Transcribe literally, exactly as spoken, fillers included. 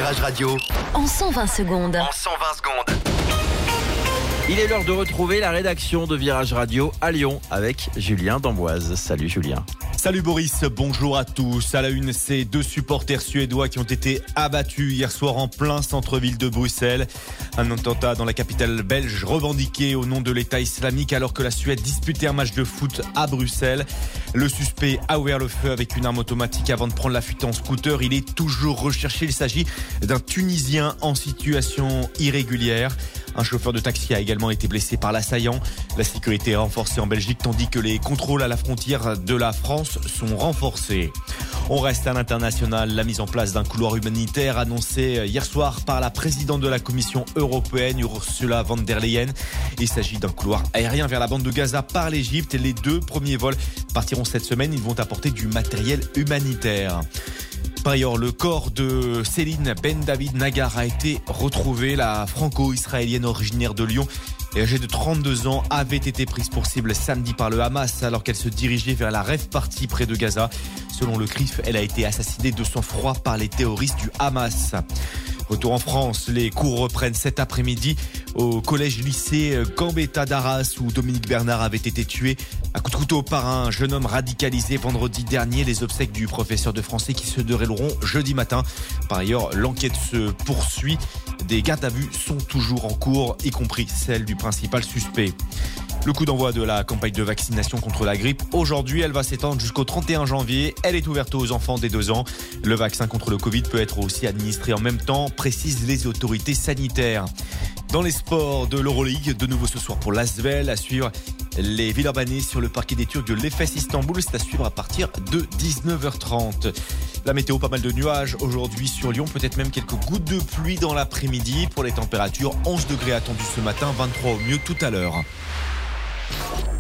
Virage Radio. En cent vingt secondes. En cent vingt secondes. Il est l'heure de retrouver la rédaction de Virage Radio à Lyon avec Julien d'Amboise. Salut Julien. Salut Boris, bonjour à tous. À la une, ces deux supporters suédois qui ont été abattus hier soir en plein centre-ville de Bruxelles. Un attentat dans la capitale belge revendiqué au nom de l'État islamique alors que la Suède disputait un match de foot à Bruxelles. Le suspect a ouvert le feu avec une arme automatique avant de prendre la fuite en scooter. Il est toujours recherché. Il s'agit d'un Tunisien en situation irrégulière. Un chauffeur de taxi a également été blessé par l'assaillant. La sécurité est renforcée en Belgique tandis que les contrôles à la frontière de la France sont renforcés. On reste à l'international. La mise en place d'un couloir humanitaire annoncé hier soir par la présidente de la Commission européenne, Ursula von der Leyen. Il s'agit d'un couloir aérien vers la bande de Gaza par l'Égypte. Les deux premiers vols partiront cette semaine. Ils vont apporter du matériel humanitaire. Par ailleurs, le corps de Céline Ben David Nagar a été retrouvé. La franco-israélienne originaire de Lyon et âgée de trente-deux ans avait été prise pour cible samedi par le Hamas alors qu'elle se dirigeait vers la rave party près de Gaza. Selon le C R I F, elle a été assassinée de sang-froid par les terroristes du Hamas. Retour en France, les cours reprennent cet après-midi au collège-lycée Gambetta d'Arras où Dominique Bernard avait été tué à coups de couteau par un jeune homme radicalisé vendredi dernier. Les obsèques du professeur de français qui se dérouleront jeudi matin. Par ailleurs, l'enquête se poursuit. Des gardes à vue sont toujours en cours, y compris celle du principal suspect. Le coup d'envoi de la campagne de vaccination contre la grippe. Aujourd'hui, elle va s'étendre jusqu'au trente et un janvier. Elle est ouverte aux enfants dès deux ans. Le vaccin contre le Covid peut être aussi administré en même temps, précisent les autorités sanitaires. Dans les sports de l'Euroleague, de nouveau ce soir pour l'Asvel, à suivre les Villeurbanais sur le parquet des Turcs de l'Efes Istanbul. C'est à suivre à partir de dix-neuf heures trente. La météo, pas mal de nuages aujourd'hui sur Lyon, peut-être même quelques gouttes de pluie dans l'après-midi. Pour les températures, onze degrés attendus ce matin, vingt-trois au mieux tout à l'heure.